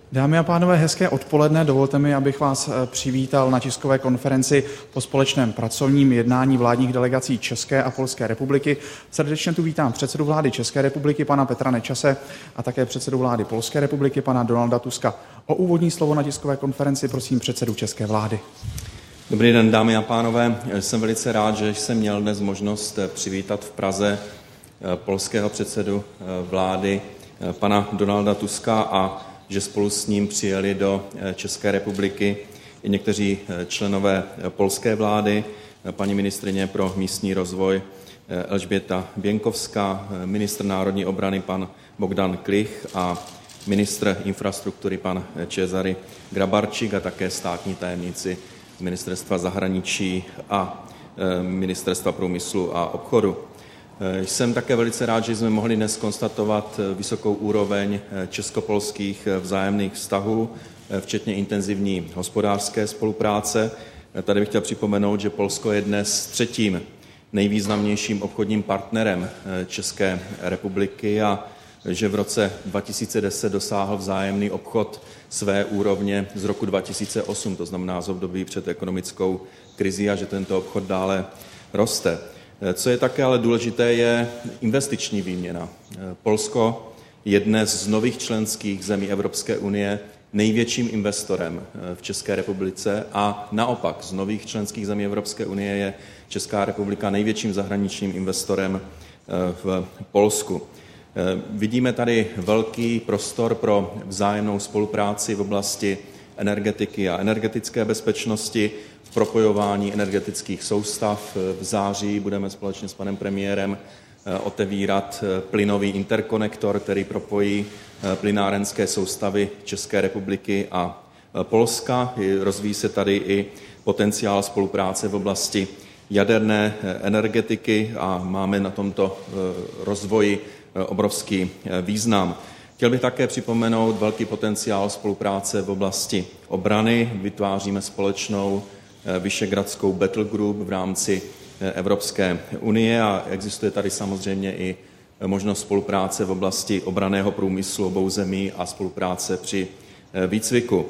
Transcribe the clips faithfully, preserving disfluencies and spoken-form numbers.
Dámy a pánové, hezké odpoledne. Dovolte mi, abych vás přivítal na tiskové konferenci po společném pracovním jednání vládních delegací České a Polské republiky. Srdečně tu vítám předsedu vlády České republiky, pana Petra Nečase, a také předsedu vlády Polské republiky, pana Donalda Tuska. O úvodní slovo na tiskové konferenci prosím předsedu české vlády. Dobrý den, dámy a pánové. Jsem velice rád, že jsem měl dnes možnost přivítat v Praze polského předsedu vlády, pana Donalda Tuska, a že spolu s ním přijeli do České republiky i někteří členové polské vlády, paní ministryně pro místní rozvoj Elžběta Běnkovská, ministr národní obrany pan Bogdan Klich a ministr infrastruktury pan Cezary Grabarčík a také státní tajemníci z Ministerstva zahraničí a Ministerstva průmyslu a obchodu. Jsem také velice rád, že jsme mohli dnes konstatovat vysokou úroveň česko-polských vzájemných vztahů, včetně intenzivní hospodářské spolupráce. Tady bych chtěl připomenout, že Polsko je dnes třetím nejvýznamnějším obchodním partnerem České republiky a že v roce dva tisíce deset dosáhl vzájemný obchod své úrovně z roku dva tisíce osm, to znamená z období před ekonomickou krizí, a že tento obchod dále roste. Co je také ale důležité, je investiční výměna. Polsko je dnes z nových členských zemí Evropské unie největším investorem v České republice a naopak z nových členských zemí Evropské unie je Česká republika největším zahraničním investorem v Polsku. Vidíme tady velký prostor pro vzájemnou spolupráci v oblasti energetiky a energetické bezpečnosti, v propojování energetických soustav. V září budeme společně s panem premiérem otevírat plynový interkonektor, který propojí plynárenské soustavy České republiky a Polska. Rozvíjí se tady i potenciál spolupráce v oblasti jaderné energetiky a máme na tomto rozvoji obrovský význam. Chtěl bych také připomenout velký potenciál spolupráce v oblasti obrany. Vytváříme společnou Visegrádskou battle group v rámci Evropské unie a existuje tady samozřejmě i možnost spolupráce v oblasti obranného průmyslu obou zemí a spolupráce při výcviku.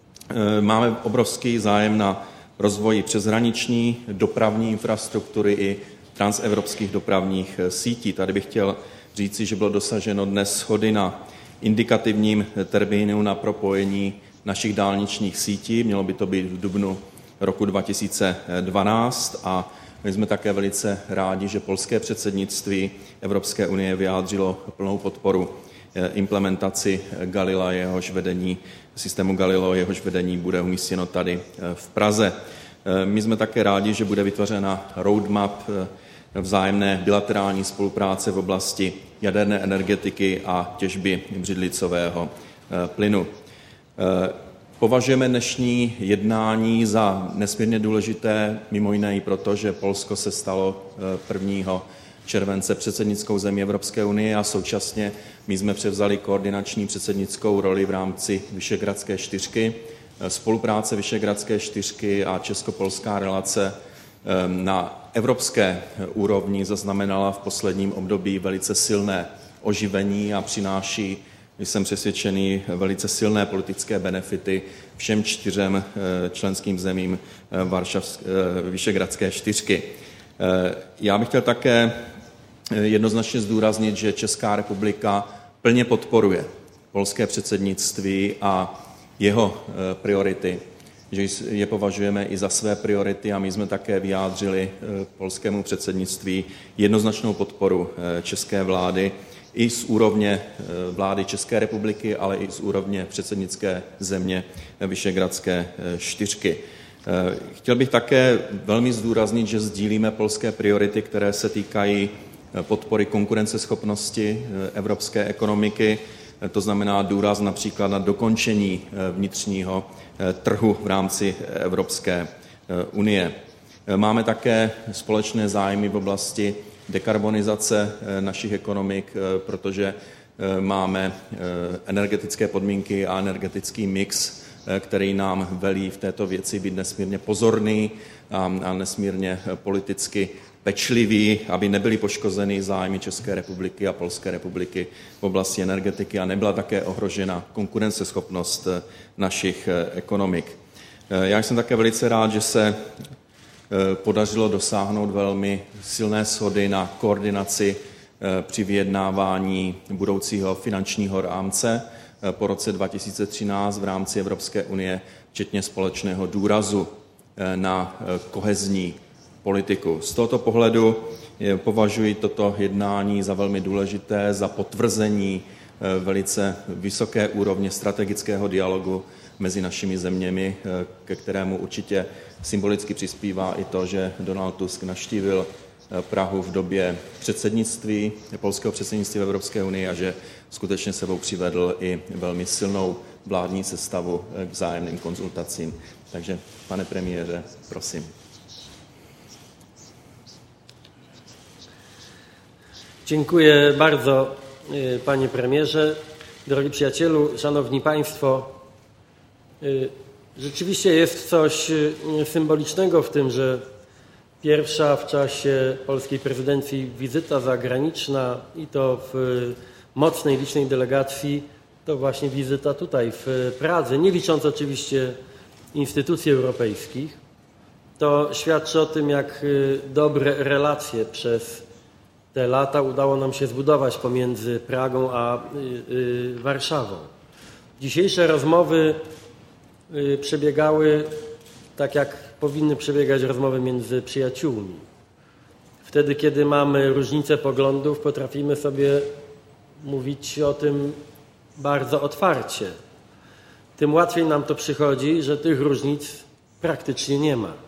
Máme obrovský zájem na rozvoji přeshraniční dopravní infrastruktury i transevropských dopravních sítí. Tady bych chtěl říci, že bylo dosaženo dnes shody na indikativním termínu na propojení našich dálničních sítí. Mělo by to být v dubnu roku dva tisíce dvanáct a my jsme také velice rádi, že polské předsednictví Evropské unie vyjádřilo plnou podporu implementaci Galilea, jehož vedení, systému Galileo, jehož vedení bude umístěno tady v Praze. My jsme také rádi, že bude vytvořena roadmap vzájemné bilaterální spolupráce v oblasti jaderné energetiky a těžby břidlicového plynu. Považujeme dnešní jednání za nesmírně důležité, mimo jiné i proto, že Polsko se stalo prvního července předsednickou zemí Evropské unie a současně my jsme převzali koordinační předsednickou roli v rámci Visegrádské čtyřky. Spolupráce Visegrádské čtyřky a česko-polská relace na evropské úrovni zaznamenala v posledním období velice silné oživení a přináší, jsem přesvědčený, velice silné politické benefity všem čtyřem členským zemím Varšavské, Visegrádské čtyřky. Já bych chtěl také jednoznačně zdůraznit, že Česká republika plně podporuje polské předsednictví a jeho priority, že je považujeme i za své priority a my jsme také vyjádřili polskému předsednictví jednoznačnou podporu české vlády i z úrovně vlády České republiky, ale i z úrovně předsednické země Visegrádské čtyřky. Chtěl bych také velmi zdůraznit, že sdílíme polské priority, které se týkají podpory konkurenceschopnosti evropské ekonomiky, to znamená důraz například na dokončení vnitřního trhu v rámci Evropské unie. Máme také společné zájmy v oblasti dekarbonizace našich ekonomik, protože máme energetické podmínky a energetický mix který nám velí v této věci být nesmírně pozorný a nesmírně politicky pečlivý, aby nebyly poškozeny zájmy České republiky a Polské republiky v oblasti energetiky a nebyla také ohrožena konkurenceschopnost našich ekonomik. Já jsem také velice rád, že se podařilo dosáhnout velmi silné shody na koordinaci při vyjednávání budoucího finančního rámce po roce dva tisíce třináct v rámci Evropské unie, včetně společného důrazu na kohezní politiku. Z tohoto pohledu považuji toto jednání za velmi důležité, za potvrzení velice vysoké úrovně strategického dialogu mezi našimi zeměmi, ke kterému určitě symbolicky přispívá i to, že Donald Tusk navštívil Prahu v době předsednictví, polského předsednictví v Evropské unii a že skutečně sebou přivedl i velmi silnou vládní sestavu k vzájemným konzultacím. Takže, pane premiére, prosím. Dziękuję bardzo, panie premierze. Drogi przyjacielu, szanowni państwo, rzeczywiście jest coś symbolicznego w tym, że pierwsza w czasie polskiej prezydencji wizyta zagraniczna i to w mocnej, licznej delegacji to właśnie wizyta tutaj w Pradze, nie licząc oczywiście instytucji europejskich. To świadczy o tym, jak dobre relacje przez te lata udało nam się zbudować pomiędzy Pragą a Warszawą. Dzisiejsze rozmowy przebiegały tak, jak powinny przebiegać rozmowy między przyjaciółmi. Wtedy, kiedy mamy różnice poglądów, potrafimy sobie mówić o tym bardzo otwarcie. Tym łatwiej nam to przychodzi, że tych różnic praktycznie nie ma.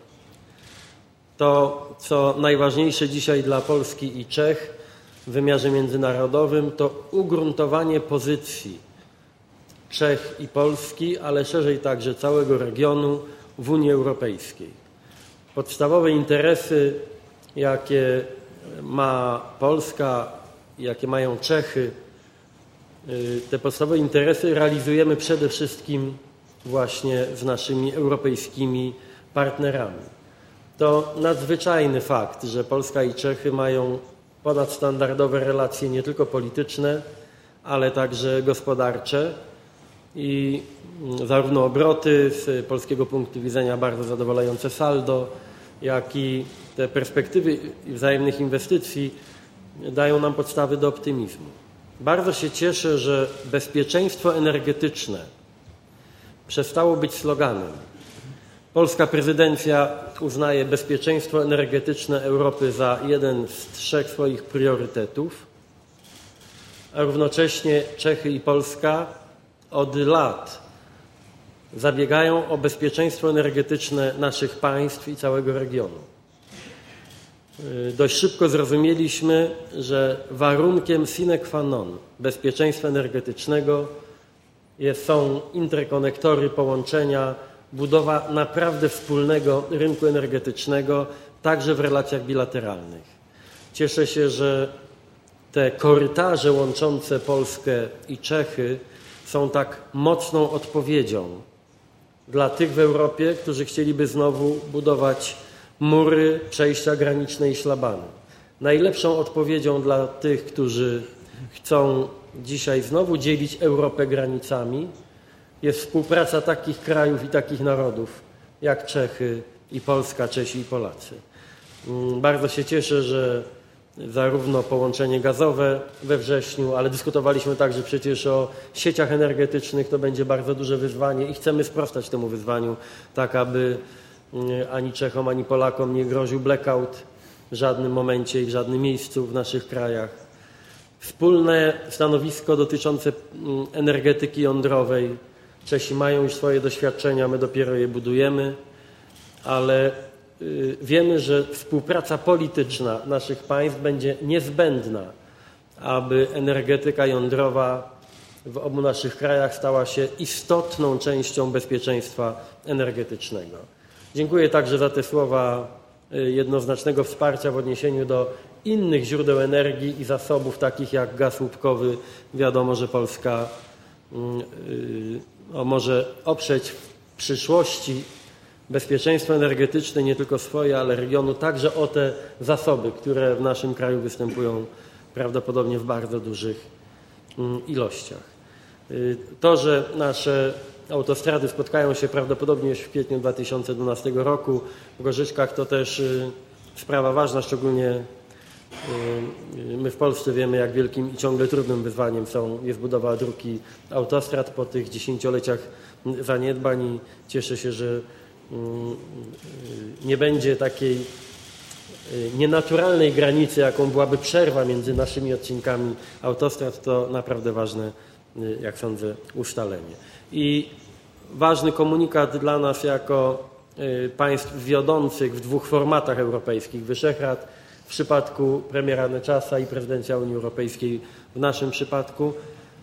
To, co najważniejsze dzisiaj dla Polski i Czech w wymiarze międzynarodowym, to ugruntowanie pozycji Czech i Polski, ale szerzej także całego regionu w Unii Europejskiej. Podstawowe interesy, jakie ma Polska, jakie mają Czechy, te podstawowe interesy realizujemy przede wszystkim właśnie z naszymi europejskimi partnerami. To nadzwyczajny fakt, że Polska i Czechy mają ponadstandardowe relacje nie tylko polityczne, ale także gospodarcze i zarówno obroty z polskiego punktu widzenia bardzo zadowalające saldo, jak i te perspektywy wzajemnych inwestycji dają nam podstawy do optymizmu. Bardzo się cieszę, że bezpieczeństwo energetyczne przestało być sloganem. Polska prezydencja uznaje bezpieczeństwo energetyczne Europy za jeden z trzech swoich priorytetów, a równocześnie Czechy i Polska od lat zabiegają o bezpieczeństwo energetyczne naszych państw i całego regionu. Dość szybko zrozumieliśmy, że warunkiem sine qua non bezpieczeństwa energetycznego jest, są interkonektory, połączenia, budowa naprawdę wspólnego rynku energetycznego, także w relacjach bilateralnych. Cieszę się, że te korytarze łączące Polskę i Czechy są tak mocną odpowiedzią dla tych w Europie, którzy chcieliby znowu budować mury, przejścia graniczne i szlabany. Najlepszą odpowiedzią dla tych, którzy chcą dzisiaj znowu dzielić Europę granicami, jest współpraca takich krajów i takich narodów jak Czechy i Polska, Czesi i Polacy. Bardzo się cieszę, że zarówno połączenie gazowe we wrześniu, ale dyskutowaliśmy także przecież o sieciach energetycznych, to będzie bardzo duże wyzwanie i chcemy sprostać temu wyzwaniu, tak aby ani Czechom, ani Polakom nie groził blackout w żadnym momencie i w żadnym miejscu w naszych krajach. Wspólne stanowisko dotyczące energetyki jądrowej. Czesi mają już swoje doświadczenia, my dopiero je budujemy, ale wiemy, że współpraca polityczna naszych państw będzie niezbędna, aby energetyka jądrowa w obu naszych krajach stała się istotną częścią bezpieczeństwa energetycznego. Dziękuję także za te słowa jednoznacznego wsparcia w odniesieniu do innych źródeł energii i zasobów takich jak gaz łupkowy. Wiadomo, że Polska no, może oprzeć w przyszłości bezpieczeństwo energetyczne nie tylko swoje, ale regionu, także o te zasoby, które w naszym kraju występują prawdopodobnie w bardzo dużych ilościach. To, że nasze autostrady spotkają się prawdopodobnie już w kwietniu dwa tysiące dwunastego roku w Gorzyczkach, to też sprawa ważna, szczególnie my w Polsce wiemy, jak wielkim i ciągle trudnym wyzwaniem są, jest budowa dróg i autostrad po tych dziesięcioleciach zaniedbań i cieszę się, że nie będzie takiej nienaturalnej granicy, jaką byłaby przerwa między naszymi odcinkami autostrad. To naprawdę ważne, jak sądzę, ustalenie. I ważny komunikat dla nas jako państw wiodących w dwóch formatach europejskich, Wyszehrad w przypadku premiera Neczasa i prezydencja Unii Europejskiej w naszym przypadku.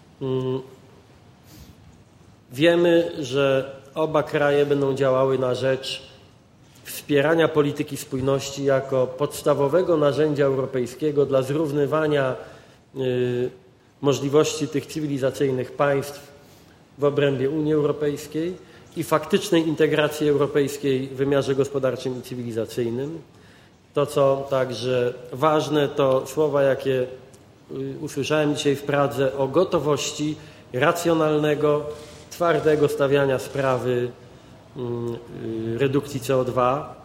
Wiemy, że oba kraje będą działały na rzecz wspierania polityki spójności jako podstawowego narzędzia europejskiego dla zrównywania y, możliwości tych cywilizacyjnych państw w obrębie Unii Europejskiej i faktycznej integracji europejskiej w wymiarze gospodarczym i cywilizacyjnym. To, co także ważne, to słowa, jakie usłyszałem dzisiaj w Pradze o gotowości racjonalnego, twardego stawiania sprawy redukcji C O dwa.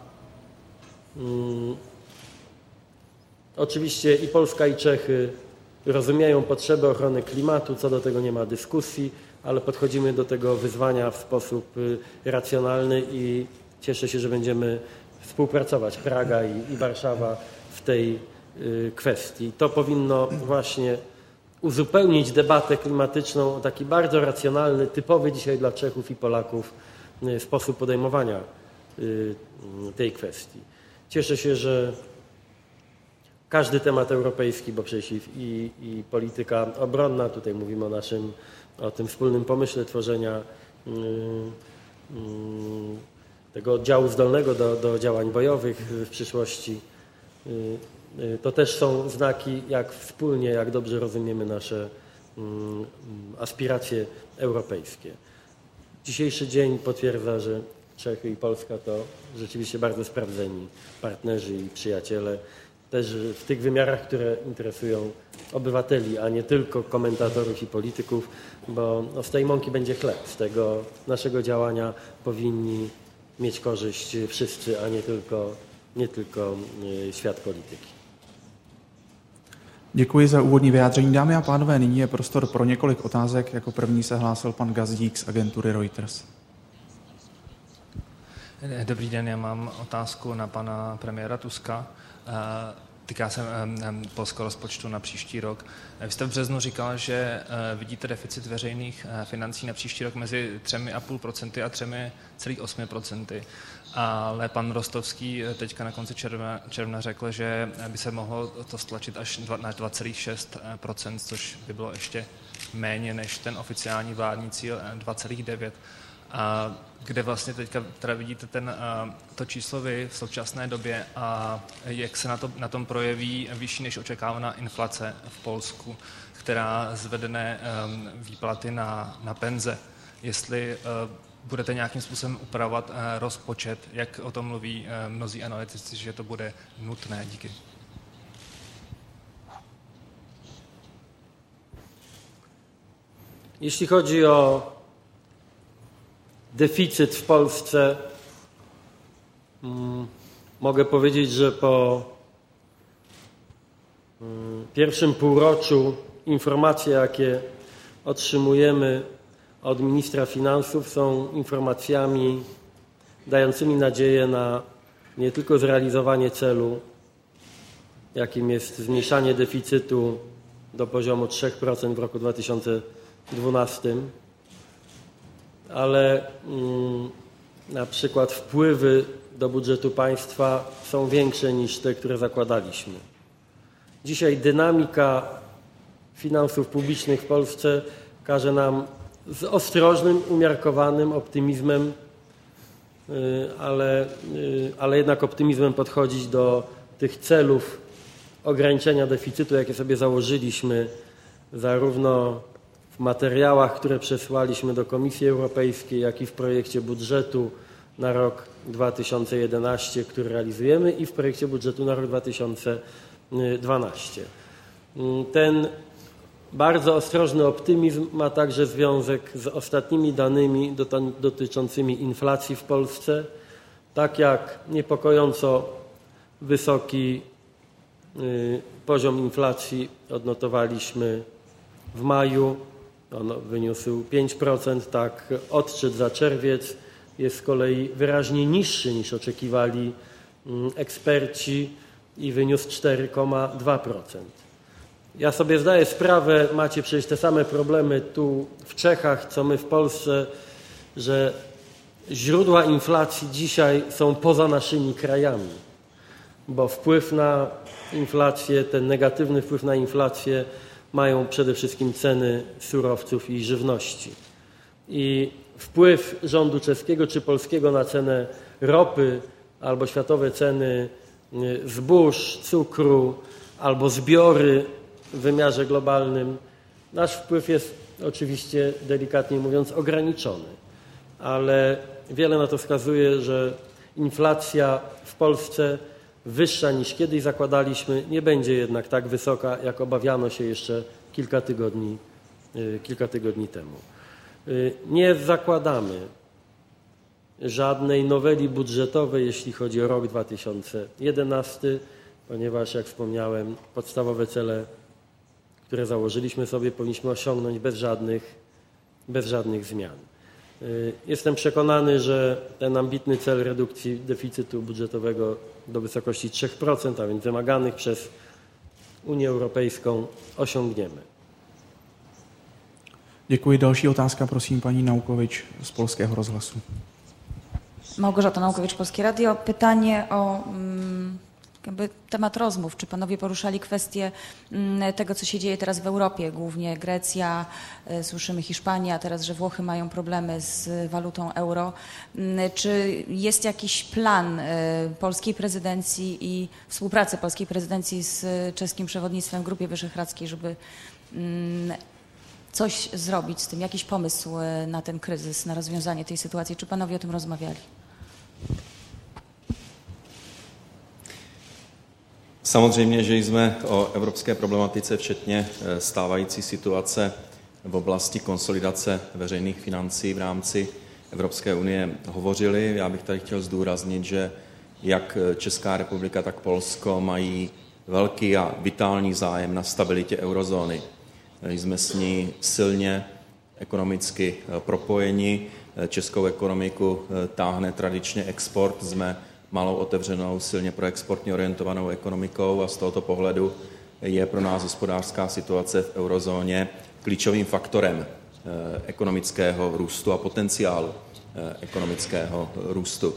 Oczywiście i Polska, i Czechy rozumieją potrzebę ochrony klimatu, co do tego nie ma dyskusji, ale podchodzimy do tego wyzwania w sposób racjonalny i cieszę się, że będziemy współpracować, Praga i, i Warszawa, w tej y, kwestii. To powinno właśnie uzupełnić debatę klimatyczną o taki bardzo racjonalny, typowy dzisiaj dla Czechów i Polaków y, sposób podejmowania y, tej kwestii. Cieszę się, że każdy temat europejski, bo przecież i, i, i polityka obronna, tutaj mówimy o naszym, o tym wspólnym pomyśle tworzenia y, y, tego oddziału zdolnego do, do działań bojowych w przyszłości. To też są znaki, jak wspólnie, jak dobrze rozumiemy nasze aspiracje europejskie. Dzisiejszy dzień potwierdza, że Czechy i Polska to rzeczywiście bardzo sprawdzeni partnerzy i przyjaciele, też w tych wymiarach, które interesują obywateli, a nie tylko komentatorów i polityków, bo no, z tej mąki będzie chleb. Z tego naszego działania powinni mieć korzyść wszyscy, a nie tylko, nie tylko świat polityky. Děkuji za úvodní vyjádření. Dámy a pánové, nyní je prostor pro několik otázek. Jako první se hlásil pan Gazdík z agentury Reuters. Dobrý den, já mám otázku na pana premiéra Tuska. Týká se polského rozpočtu na příští rok. Vy jste v březnu říkal, že vidíte deficit veřejných financí na příští rok mezi tři celá pět procenta a tři celá osm procenta. Ale pan Rostovský teďka na konci června, června řekl, že by se mohlo to stlačit až na dva celá šest procenta, což by bylo ještě méně než ten oficiální vládní cíl dva celá devět. A kde vlastně teďka teda vidíte ten, to číslo vy v současné době a jak se na, to, na tom projeví vyšší než očekávaná inflace v Polsku, která zvedené výplaty na, na penze. Jestli budete nějakým způsobem upravovat rozpočet, jak o tom mluví mnozí analytici, že to bude nutné. Díky. Jeśli chodzi o deficyt w Polsce, hmm, mogę powiedzieć, że po hmm, pierwszym półroczu informacje, jakie otrzymujemy od ministra finansów, są informacjami dającymi nadzieję na nie tylko zrealizowanie celu, jakim jest zmniejszanie deficytu do poziomu trzy procent w roku dwa tysiące dwunastym, ale mm, na przykład wpływy do budżetu państwa są większe niż te, które zakładaliśmy. Dzisiaj dynamika finansów publicznych w Polsce każe nam z ostrożnym, umiarkowanym optymizmem, ale, ale jednak optymizmem podchodzić do tych celów ograniczenia deficytu, jakie sobie założyliśmy zarówno w materiałach, które przesłaliśmy do Komisji Europejskiej, jak i w projekcie budżetu na rok dwa tysiące jedenasty, który realizujemy, i w projekcie budżetu na rok dwa tysiące dwunasty. Ten bardzo ostrożny optymizm ma także związek z ostatnimi danymi dotyczącymi inflacji w Polsce. Tak jak niepokojąco wysoki poziom inflacji odnotowaliśmy w maju, on wyniósł pięć procent, tak odczyt za czerwiec jest z kolei wyraźnie niższy niż oczekiwali eksperci i wyniósł cztery przecinek dwa procent. Ja sobie zdaję sprawę, macie przecież te same problemy tu w Czechach, co my w Polsce, że źródła inflacji dzisiaj są poza naszymi krajami, bo wpływ na inflację, ten negatywny wpływ na inflację mają przede wszystkim ceny surowców i żywności. I wpływ rządu czeskiego czy polskiego na cenę ropy albo światowe ceny zbóż, cukru albo zbiory w wymiarze globalnym, nasz wpływ jest oczywiście, delikatnie mówiąc, ograniczony. Ale wiele na to wskazuje, że inflacja w Polsce wyższa niż kiedyś zakładaliśmy, nie będzie jednak tak wysoka, jak obawiano się jeszcze kilka tygodni, kilka tygodni temu. Nie zakładamy żadnej noweli budżetowej, jeśli chodzi o rok dwa tysiące jedenasty, ponieważ, jak wspomniałem, podstawowe cele, które założyliśmy sobie, powinniśmy osiągnąć bez żadnych, bez żadnych zmian. Jestem przekonany, że ten ambitny cel redukcji deficytu budżetowego do wysokości trzy procent, a więc wymaganych przez Unię Europejską, osiągniemy. Děkuji. Další otázka, prosím, paní Naukovič z Polského rozhlasu. Małgorzata Naukowicz, Polskie Radio. Pytanie o mm, jakby temat rozmów. Czy panowie poruszali kwestię mm, tego, co się dzieje teraz w Europie, głównie Grecja, y, słyszymy Hiszpania, teraz, że Włochy mają problemy z walutą euro. Y, czy jest jakiś plan y, polskiej prezydencji i współpracy polskiej prezydencji z czeskim przewodnictwem w Grupie Wyszehradzkiej, żeby y, coś zrobić z tym, jakiś pomysł na ten kryzys, na rozwiązanie tej sytuacji? Czy panowie o tym rozmawiali? Samozřejmě, že jsme o evropské problematice, včetně stávající situace v oblasti konsolidace veřejných financí v rámci Evropské unie hovořili. Já bych tady chtěl zdůraznit, že jak Česká republika, tak Polsko mají velký a vitální zájem na stabilitě eurozóny. Jsme s ní silně ekonomicky propojeni. Českou ekonomiku táhne tradičně export. Jsme malou otevřenou, silně proexportně orientovanou ekonomikou a z tohoto pohledu je pro nás hospodářská situace v eurozóně klíčovým faktorem ekonomického růstu a potenciálu ekonomického růstu.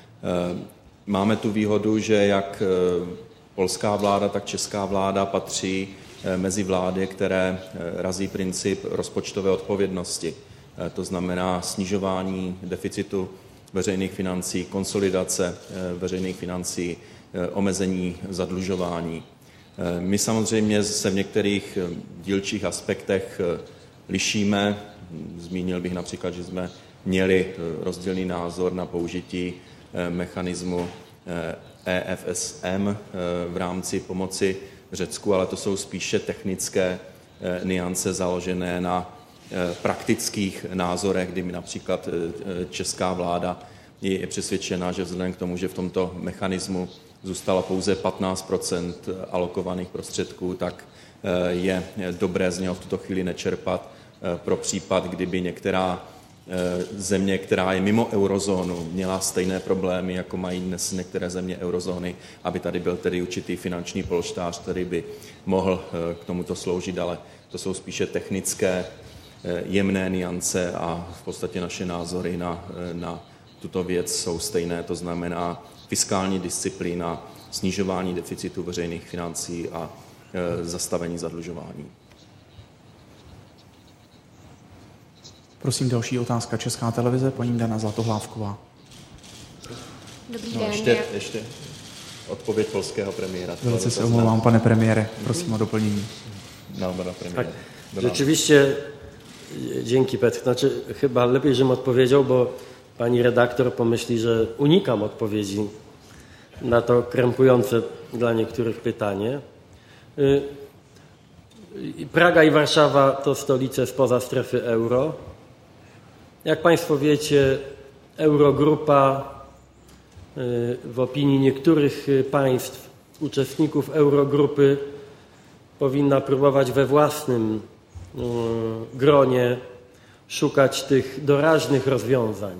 Máme tu výhodu, že jak polská vláda, tak česká vláda patří mezi vlády, které razí princip rozpočtové odpovědnosti. To znamená snižování deficitu veřejných financí, konsolidace veřejných financí, omezení zadlužování. My samozřejmě se v některých dílčích aspektech lišíme. Zmínil bych například, že jsme měli rozdílný názor na použití mechanismu E F S M v rámci pomoci Řecku, ale to jsou spíše technické nuance založené na praktických názorech, kdy mi například česká vláda je přesvědčena, že vzhledem k tomu, že v tomto mechanismu zůstalo pouze patnáct procent alokovaných prostředků, tak je dobré z něho v tuto chvíli nečerpat pro případ, kdyby některá země, která je mimo eurozónu, měla stejné problémy, jako mají dnes některé země eurozóny, aby tady byl tedy určitý finanční polštář, který by mohl k tomuto sloužit, ale to jsou spíše technické, jemné nuance a v podstatě naše názory na, na tuto věc jsou stejné, to znamená fiskální disciplína, snižování deficitu veřejných financí a e, zastavení zadlužování. Prosím, další otázka. Česká televize, paní Dana Zlatohlávková. Dobrý no, den. Ještě, ještě odpověď polského premiéra. Velice se omlouvám, pane premiére, prosím o doplnění. No, pana premiéra. Tak, rzeczywiście Dzięki, Petr. Znaczy, chyba lepiej, żebym odpowiedział, bo pani redaktor pomyśli, że unikam odpowiedzi na to krępujące dla niektórych pytanie. Praga i Warszawa to stolice spoza strefy euro. Jak państwo wiecie, Eurogrupa w opinii niektórych państw, uczestników Eurogrupy, powinna próbować we własnym gronie szukać tych doraźnych rozwiązań.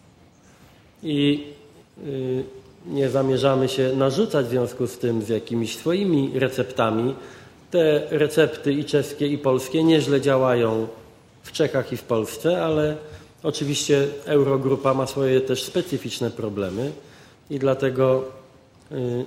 I nie zamierzamy się narzucać w związku z tym z jakimiś swoimi receptami. Te recepty i czeskie, i polskie nieźle działają w Czechach i w Polsce, ale oczywiście Eurogrupa ma swoje też specyficzne problemy i dlatego y, y,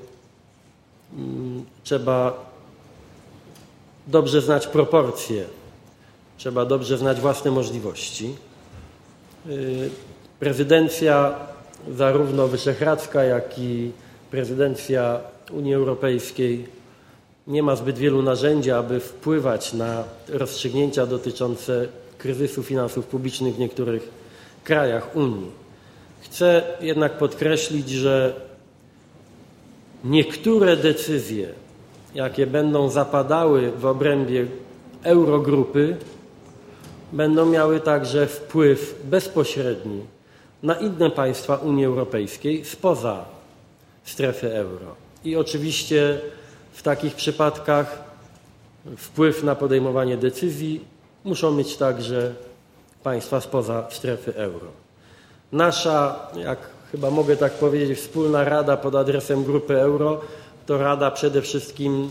trzeba dobrze znać proporcje, trzeba dobrze znać własne możliwości. Y, prezydencja zarówno wyszehradzka, jak i prezydencja Unii Europejskiej nie ma zbyt wielu narzędzi, aby wpływać na rozstrzygnięcia dotyczące kryzysu finansów publicznych w niektórych krajach Unii. Chcę jednak podkreślić, że niektóre decyzje, jakie będą zapadały w obrębie Eurogrupy, będą miały także wpływ bezpośredni na inne państwa Unii Europejskiej spoza strefy euro. I oczywiście w takich przypadkach wpływ na podejmowanie decyzji muszą mieć także państwa spoza strefy euro. Nasza, jak chyba mogę tak powiedzieć, wspólna rada pod adresem Grupy Euro to rada przede wszystkim,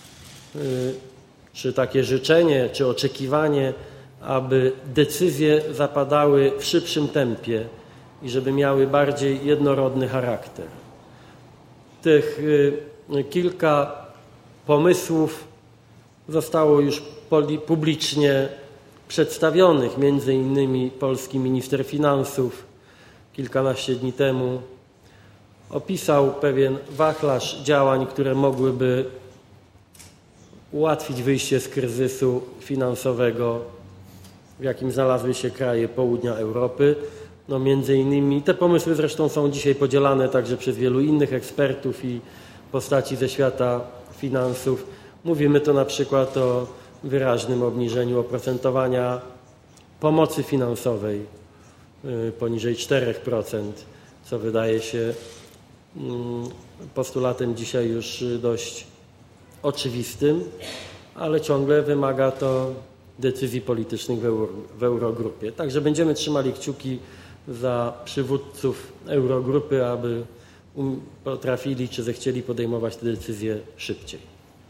czy takie życzenie, czy oczekiwanie, aby decyzje zapadały w szybszym tempie i żeby miały bardziej jednorodny charakter. Tych kilka pomysłów zostało już publicznie przedstawionych, między innymi polski minister finansów kilkanaście dni temu opisał pewien wachlarz działań, które mogłyby ułatwić wyjście z kryzysu finansowego, w jakim znalazły się kraje południa Europy. No między innymi te pomysły zresztą są dzisiaj podzielane także przez wielu innych ekspertów i postaci ze świata finansów. Mówimy to na przykład o wyraźnym obniżeniu oprocentowania pomocy finansowej poniżej cztery procent, co wydaje się postulatem dzisiaj już dość oczywistym, ale ciągle wymaga to decyzji politycznych w, Euro, w Eurogrupie. Także będziemy trzymali kciuki za przywódców Eurogrupy, aby potrafili czy zechcieli podejmować te decyzje szybciej.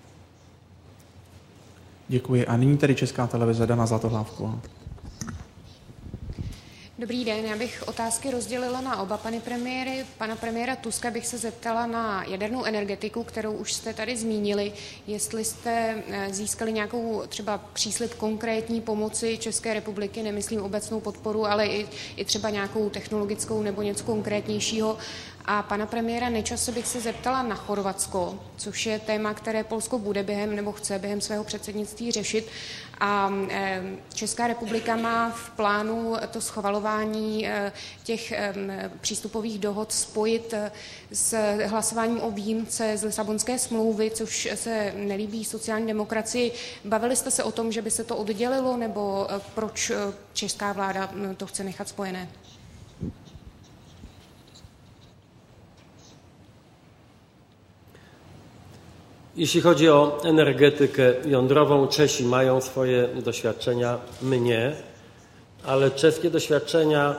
Děkuji. A nyní tedy Česká televize, Dana Zlatohlávková. Dobrý den, já bych otázky rozdělila na oba pany premiéry. Pana premiéra Tuska bych se zeptala na jadernou energetiku, kterou už jste tady zmínili. Jestli jste získali nějakou třeba příslib konkrétní pomoci České republiky, nemyslím obecnou podporu, ale i, i třeba nějakou technologickou nebo něco konkrétnějšího. A pana premiéra Nečase bych se zeptala na Chorvatsko, což je téma, které Polsko bude během nebo chce během svého předsednictví řešit. A Česká republika má v plánu to schvalování těch přístupových dohod spojit s hlasováním o výjimce z Lisabonské smlouvy, což se nelíbí sociální demokracii. Bavili jste se o tom, že by se to oddělilo, nebo proč česká vláda to chce nechat spojené? Jeśli chodzi o energetykę jądrową, Czesi mają swoje doświadczenia, my nie, ale czeskie doświadczenia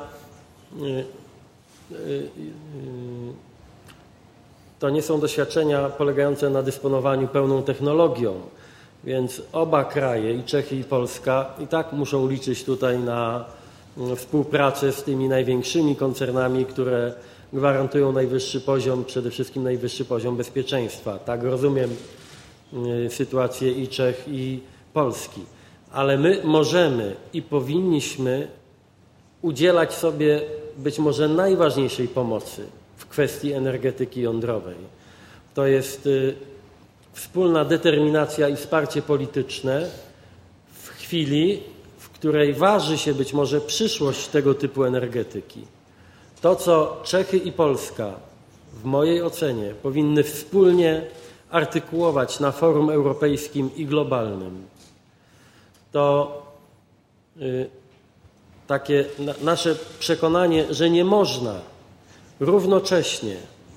to nie są doświadczenia polegające na dysponowaniu pełną technologią, więc oba kraje, i Czechy, i Polska, i tak muszą liczyć tutaj na współpracę z tymi największymi koncernami, które gwarantują najwyższy poziom, przede wszystkim najwyższy poziom bezpieczeństwa. Tak rozumiem y, sytuację i Czech, i Polski. Ale my możemy i powinniśmy udzielać sobie być może najważniejszej pomocy w kwestii energetyki jądrowej. To jest y, wspólna determinacja i wsparcie polityczne w chwili, w której waży się być może przyszłość tego typu energetyki. To, co Czechy i Polska w mojej ocenie powinny wspólnie artykułować na forum europejskim i globalnym, to y, takie na, nasze przekonanie, że nie można równocześnie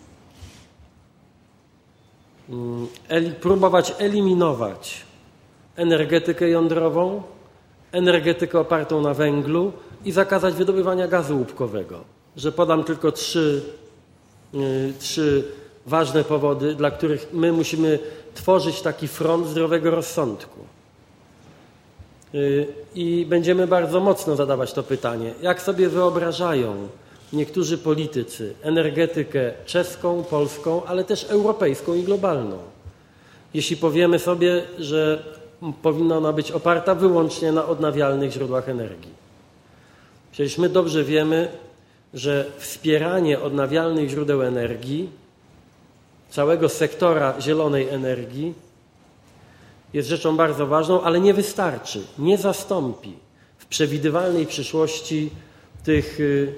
y, eli, próbować eliminować energetykę jądrową, energetykę opartą na węglu i zakazać wydobywania gazu łupkowego. Że podam tylko trzy, y, trzy ważne powody, dla których my musimy tworzyć taki front zdrowego rozsądku. Y, I będziemy bardzo mocno zadawać to pytanie. Jak sobie wyobrażają niektórzy politycy energetykę czeską, polską, ale też europejską i globalną? Jeśli powiemy sobie, że powinna ona być oparta wyłącznie na odnawialnych źródłach energii. Przecież my dobrze wiemy, że wspieranie odnawialnych źródeł energii, całego sektora zielonej energii jest rzeczą bardzo ważną, ale nie wystarczy, nie zastąpi w przewidywalnej przyszłości tych, yy,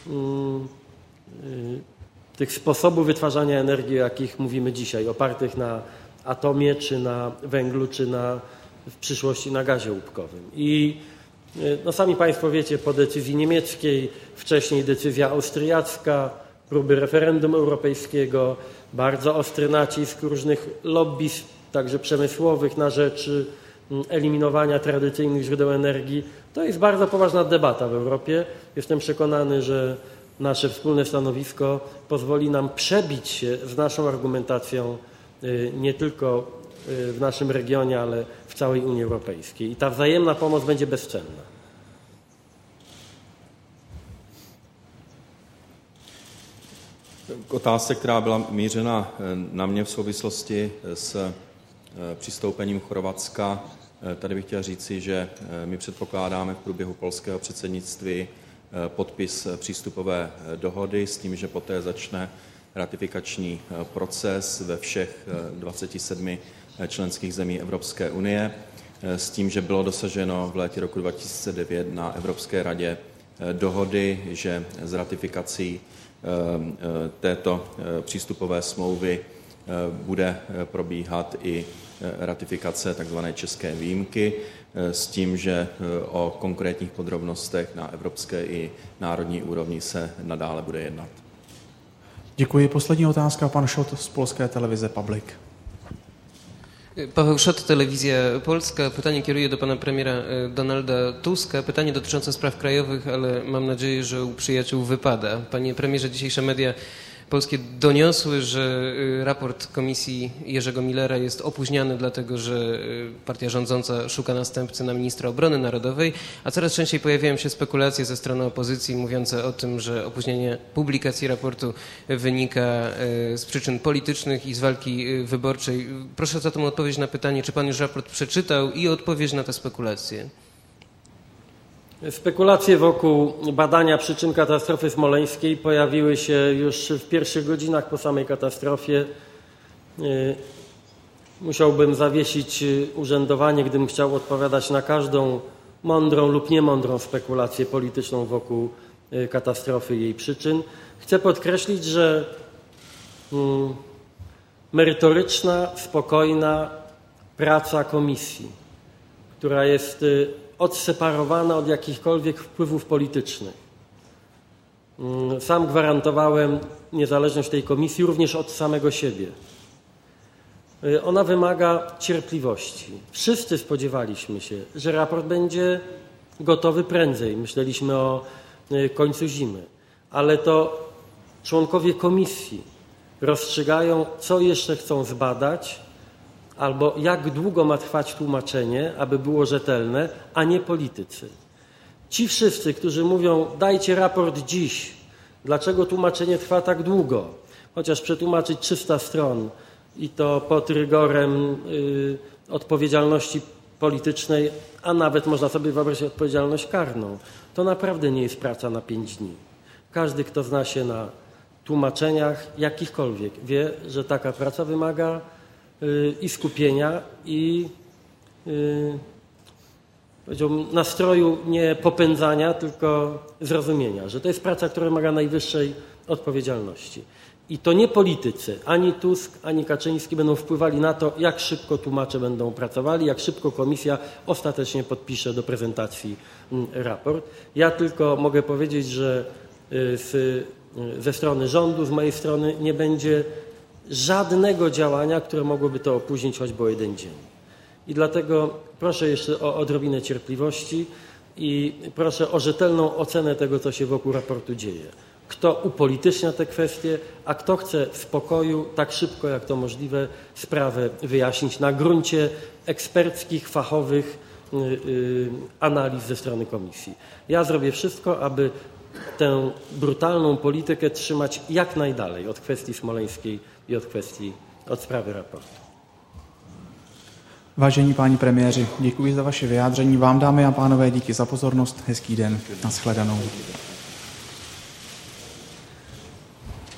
yy, tych sposobów wytwarzania energii, o jakich mówimy dzisiaj, opartych na atomie, czy na węglu, czy na, w przyszłości na gazie łupkowym. I no sami Państwo wiecie, po decyzji niemieckiej, wcześniej decyzja austriacka, próby referendum europejskiego, bardzo ostry nacisk różnych lobby, także przemysłowych, na rzecz eliminowania tradycyjnych źródeł energii. To jest bardzo poważna debata w Europie. Jestem przekonany, że nasze wspólne stanowisko pozwoli nam przebić się z naszą argumentacją nie tylko w naszym regionie, ale w całej Unii Europejskiej. I ta wzajemna pomoc będzie bezcenna. K otázce, která byla mířena na mě v souvislosti s přistoupením Chorvatska, tady bych chtěl říci, že my předpokládáme v průběhu polského předsednictví podpis přístupové dohody s tím, že poté začne ratifikační proces ve všech dvaceti sedmi členských zemí Evropské unie, s tím, že bylo dosaženo v létě roku dva tisíce devět na Evropské radě dohody, že s ratifikací této přístupové smlouvy bude probíhat i ratifikace tzv. České výjimky, s tím, že o konkrétních podrobnostech na evropské i národní úrovni se nadále bude jednat. Děkuji. Poslední otázka, pan Szot z polské televize Public. Paweł Szot, Telewizja Polska. Pytanie kieruję do pana premiera Donalda Tuska. Pytanie dotyczące spraw krajowych, ale mam nadzieję, że u przyjaciół wypada. Panie premierze, dzisiejsze media polskie doniosły, że raport Komisji Jerzego Millera jest opóźniany, dlatego że partia rządząca szuka następcy na ministra obrony narodowej, a coraz częściej pojawiają się spekulacje ze strony opozycji mówiące o tym, że opóźnienie publikacji raportu wynika z przyczyn politycznych i z walki wyborczej. Proszę zatem o odpowiedź na pytanie, czy pan już raport przeczytał i odpowiedź na te spekulacje. Spekulacje wokół badania przyczyn katastrofy smoleńskiej pojawiły się już w pierwszych godzinach po samej katastrofie. Musiałbym zawiesić urzędowanie, gdybym chciał odpowiadać na każdą mądrą lub niemądrą spekulację polityczną wokół katastrofy i jej przyczyn. Chcę podkreślić, że merytoryczna, spokojna praca komisji, która jest odseparowana od jakichkolwiek wpływów politycznych. Sam gwarantowałem niezależność tej komisji również od samego siebie. Ona wymaga cierpliwości. Wszyscy spodziewaliśmy się, że raport będzie gotowy prędzej. Myśleliśmy o końcu zimy. Ale to członkowie komisji rozstrzygają, co jeszcze chcą zbadać, albo jak długo ma trwać tłumaczenie, aby było rzetelne, a nie politycy. Ci wszyscy, którzy mówią, dajcie raport dziś, dlaczego tłumaczenie trwa tak długo, chociaż przetłumaczyć trzysta stron i to pod rygorem y, odpowiedzialności politycznej, a nawet można sobie wyobrazić odpowiedzialność karną, to naprawdę nie jest praca na pięć dni. Każdy, kto zna się na tłumaczeniach jakichkolwiek, wie, że taka praca wymaga i skupienia, i, powiedziałbym, nastroju nie popędzania, tylko zrozumienia, że to jest praca, która wymaga najwyższej odpowiedzialności. I to nie politycy, ani Tusk, ani Kaczyński będą wpływali na to, jak szybko tłumacze będą pracowali, jak szybko komisja ostatecznie podpisze do prezentacji raport. Ja tylko mogę powiedzieć, że z, ze strony rządu, z mojej strony nie będzie żadnego działania, które mogłoby to opóźnić choćby o jeden dzień. I dlatego proszę jeszcze o odrobinę cierpliwości i proszę o rzetelną ocenę tego, co się wokół raportu dzieje. Kto upolitycznia te kwestie, a kto chce w spokoju, tak szybko jak to możliwe, sprawę wyjaśnić na gruncie eksperckich, fachowych yy, yy, analiz ze strony komisji. Ja zrobię wszystko, aby tę brutalną politykę trzymać jak najdalej od kwestii smoleńskiej i od kwestii, od sprawy raportu. Vážení páni premiéři, děkuji za vaše vyjádření. Vám, dámy a pánové, díky za pozornost. Hezký den. Nashledanou.